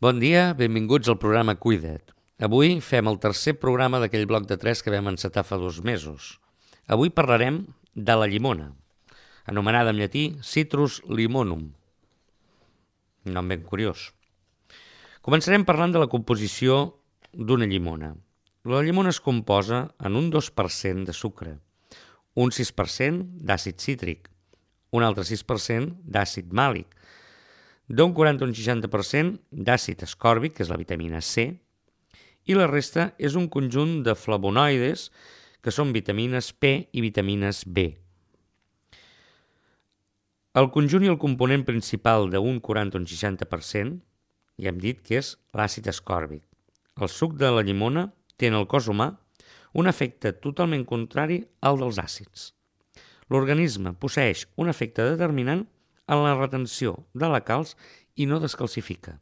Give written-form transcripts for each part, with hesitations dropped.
Bon dia, benvinguts al programa Cuida't. Avui fem el tercer programa d'aquell bloc de 3 que vam encetar fa 2 mesos. Avui parlarem de la llimona, anomenada en llatí Citrus limonum. Nom ben curiós. Començarem parlant de la composició d'una llimona. La llimona es composa en un 2% de sucre, un 6% d'àcid cítric, un altre 6% d'àcid màlic, d'un 40 o un 60% d'àcid ascòrbic, que és la vitamina C, i la resta és un conjunt de flavonoides, que són vitamines P i vitamines B. El conjunt i el component principal d'un 40 o un 60% ja hem dit que és l'àcid ascòrbic. El suc de la llimona té en el cos humà un efecte totalment contrari al dels àcids. L'organisme posseeix un efecte determinant en la retenció de la calç i no descalcifica.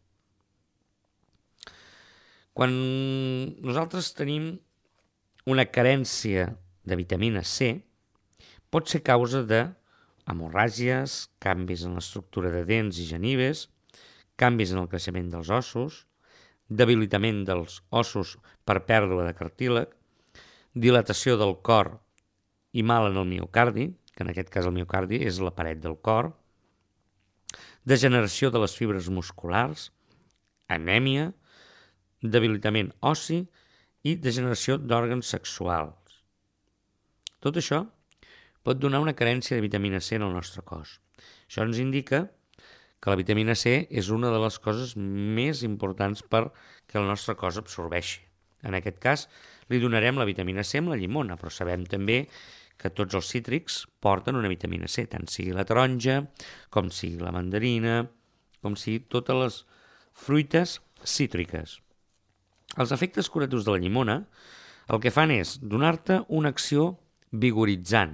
Quan nosaltres tenim una carència de vitamina C, pot ser causa d'hemorràgies, canvis en l'estructura de dents i genives, canvis en el creixement dels ossos, debilitament dels ossos per pèrdua de cartílag, dilatació del cor i mal en el miocardi, que en aquest cas el miocardi és la paret del cor, degeneració de les fibres musculars, anèmia, debilitament ossi i degeneració d'òrgans sexuals. Tot això pot donar una carència de vitamina C en el nostre cos. Això ens indica que la vitamina C és una de les coses més importants perquè el nostre cos absorbeixi. En aquest cas, li donarem la vitamina C amb la llimona, però sabem també que tots els cítrics porten una vitamina C, tant sigui la taronja, com sigui la mandarina, com sigui totes les fruites cítriques. Els efectes curatius de la llimona el que fan és donar-te una acció vigoritzant.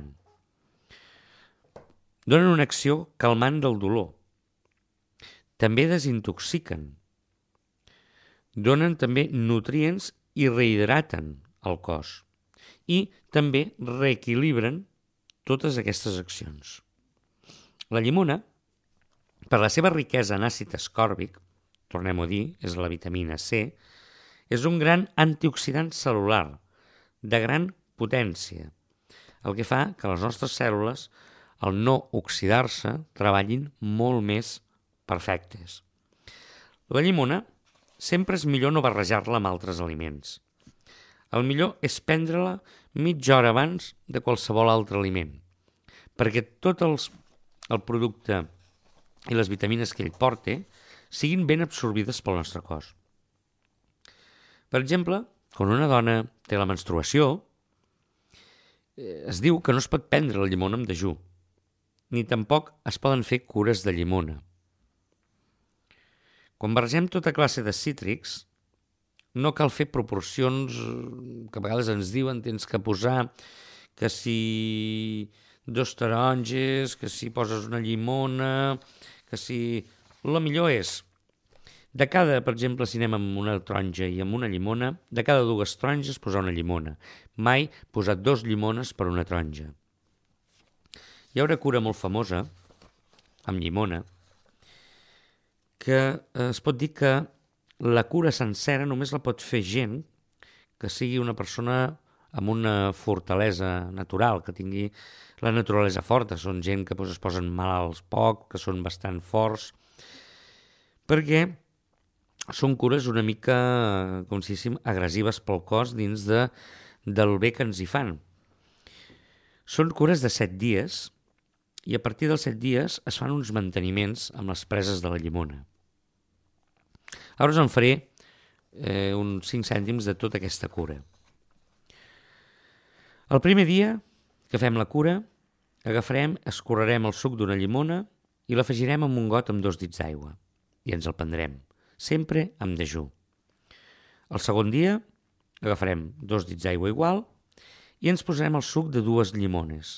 Donen una acció calmant del dolor. També desintoxiquen. Donen també nutrients i rehidraten el cos. I també reequilibren totes aquestes accions. La llimona, per la seva riquesa en àcid ascòrbic, tornem-ho a dir, és la vitamina C, és un gran antioxidant cel·lular, de gran potència, el que fa que les nostres cèl·lules, al no oxidar-se, treballin molt més perfectes. La llimona sempre és millor no barrejar-la amb altres aliments. El millor és prendre-la mitja hora abans de qualsevol altre aliment, perquè tot el producte i les vitamines que ell porta siguin ben absorbides pel nostre cos. Per exemple, quan una dona té la menstruació, es diu que no es pot prendre la llimona amb dejú, ni tampoc es poden fer cures de llimona. Quan barregem tota classe de cítrics, no cal fer proporcions que a vegades ens diuen tens que posar que si 2 taronges, que si poses una llimona, que si... El millor és, de cada, per exemple, si anem amb una taronja i amb una llimona, de cada 2 taronges posar una llimona. Mai posar 2 llimones per una taronja. Hi ha una cura molt famosa, amb llimona, que es pot dir que la cura sencera només la pot fer gent que sigui una persona amb una fortalesa natural, que tingui la naturalesa forta. Són gent que es posen malalts poc, que són bastant forts, perquè són cures una mica, com si diguéssim, agressives pel cos dins del bé que ens hi fan. Són cures de 7 dies i a partir dels 7 dies es fan uns manteniments amb les preses de la llimona. Ara us en faré uns 5 cèntims de tota aquesta cura. El primer dia que fem la cura, agafarem, escorrerem el suc d'una llimona i l'afegirem en un got amb 2 dits d'aigua i ens el prendrem, sempre amb dejú. El segon dia agafarem 2 dits d'aigua igual i ens posarem el suc de 2 llimones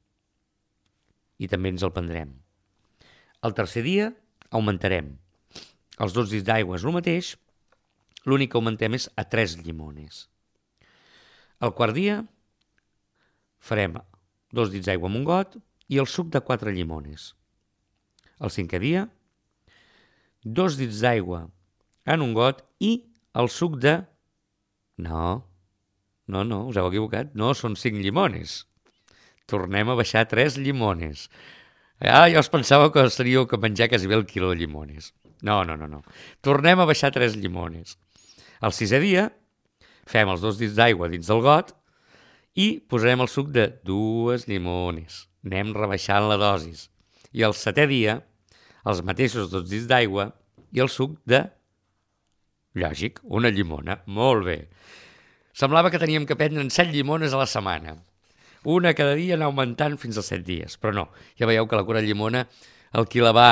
i també ens el prendrem. El tercer dia augmentarem. Els 2 dits d'aigua és el mateix, l'únic que augmentem és a 3 llimones. El quart dia farem 2 dits d'aigua amb un got i el suc de 4 llimones. El cinquè dia, 2 dits d'aigua en un got i el suc de... No, us heu equivocat. No, són 5 llimones. Tornem a baixar 3 llimones. Jo us pensava que seríeu que menjar quasi bé el quilo de llimones. No. Tornem a baixar 3 llimones. Al 6è dia fem els 2 dits d'aigua dins del got i posarem el suc de 2 llimones. Anem rebaixant la dosis. I al 7è dia, els mateixos 2 dits d'aigua i el suc de... Lògic, una llimona. Molt bé. Semblava que teníem que prendre'n 7 llimones a la setmana. Una cada dia anar augmentant fins als 7 dies. Però no, ja veieu que la cura llimona, el qui la va,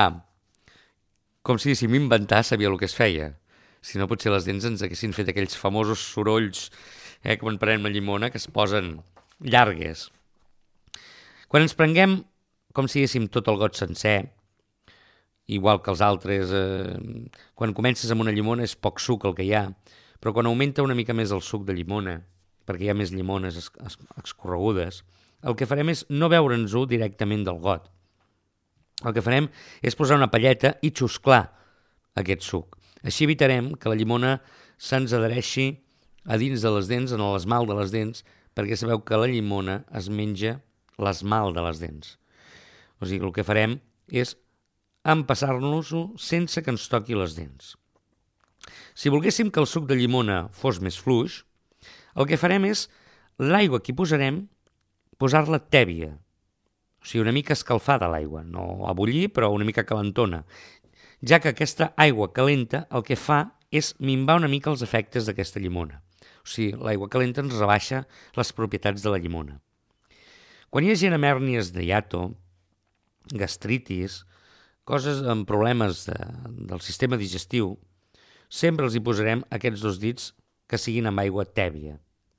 com si diguéssim, inventar, sabia el que es feia. Si no, potser les dents ens haguessin fet aquells famosos sorolls, quan prenem la llimona, que es posen llargues. Quan ens prenguem, com si diguéssim, tot el got sencer, igual que els altres, quan comences amb una llimona és poc suc el que hi ha, però quan augmenta una mica més el suc de llimona, perquè hi ha més llimones escorregudes, el que farem és no beure'ns-ho directament del got. El que farem és posar una palleta i xusclar aquest suc. Així evitarem que la llimona se'ns adhereixi a dins de les dents, en l'esmalt de les dents, perquè sabeu que la llimona es menja l'esmalt de les dents. O sigui, el que farem és empassar-nos-ho sense que ens toqui les dents. Si volguéssim que el suc de llimona fos més fluix, el que farem és l'aigua que hi posarem, posar-la tèbia. O sigui, una mica escalfada l'aigua, no a bullir, però una mica calentona, ja que aquesta aigua calenta el que fa és minvar una mica els efectes d'aquesta llimona. O sigui, l'aigua calenta ens rebaixa les propietats de la llimona. Quan hi ha gent amb hèrnies de hiato, gastritis, coses amb problemes del sistema digestiu, sempre els hi posarem aquests 2 dits que siguin amb aigua tèbia.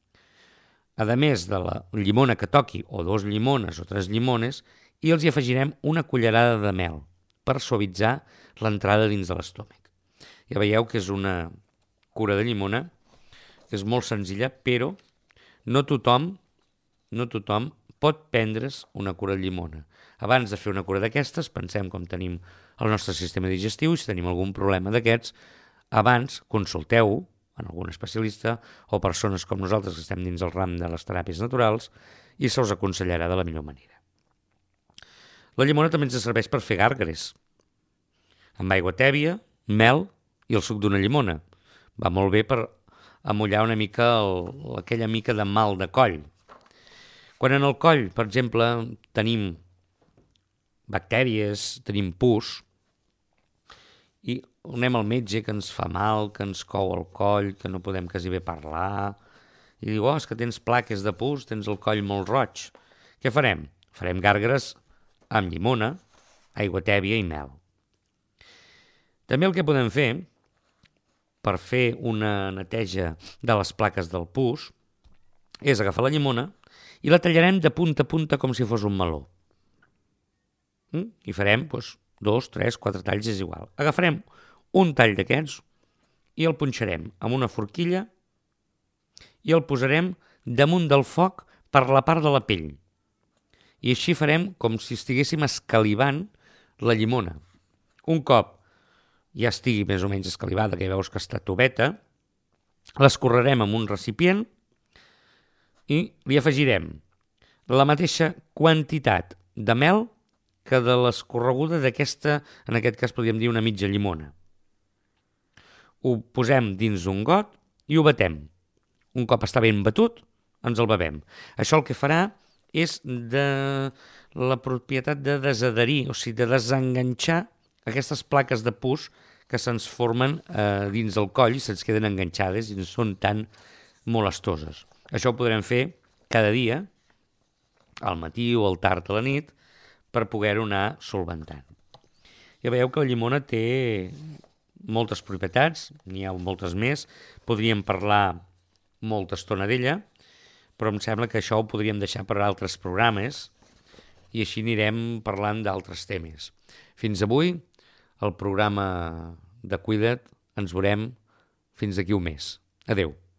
A més de la llimona que toqui, o 2 llimones o 3 llimones, i els hi afegirem una cullerada de mel per suavitzar l'entrada dins de l'estómac. Ja veieu que és una cura de llimona, és molt senzilla, però no tothom pot prendre's una cura de llimona. Abans de fer una cura d'aquestes, pensem com tenim el nostre sistema digestiu, i si tenim algun problema d'aquests, abans consulteu en algun especialista o persones com nosaltres que estem dins el ram de les teràpies naturals i se us aconsellarà de la millor manera. La llimona també ens serveix per fer gàrgares, amb aigua tèbia, mel i el suc d'una llimona. Va molt bé per amollar una mica aquella mica de mal de coll. Quan en el coll, per exemple, tenim bactèries, tenim pus, i anem al metge que ens fa mal, que ens cou el coll, que no podem quasi bé parlar, i diu, és que tens plaques de pus, tens el coll molt roig. Què farem? Farem gàrgares amb llimona, aigua tèbia i mel. També el que podem fer, per fer una neteja de les plaques del pus, és agafar la llimona i la tallarem de punta a punta com si fos un meló. I farem 2, 3, 4 talls, és igual. Agafarem un tall d'aquests i el punxarem amb una forquilla i el posarem damunt del foc per la part de la pell. I així farem com si estiguéssim escalivant la llimona. Un cop ja estigui més o menys escalivada, que veus que està toveta, l'escorrerem en un recipient i li afegirem la mateixa quantitat de mel que de l'escorreguda d'aquesta, en aquest cas podríem dir una mitja llimona. Ho posem dins un got i ho batem. Un cop està ben batut, ens el bevem. Això el que farà és de la propietat de desadherir, o sigui, de desenganxar aquestes plaques de pus que se'ns formen dins del coll i se'ns queden enganxades i no són tan molestoses. Això ho podrem fer cada dia, al matí o al tard a la nit, per poder-ho anar solventant. Ja veieu que la llimona té moltes propietats, n'hi ha moltes més, podríem parlar molta estona d'ella, però em sembla que això ho podríem deixar per altres programes i així anirem parlant d'altres temes. Fins avui, el programa de Cuida't, ens veurem fins d'aquí un mes. Adéu.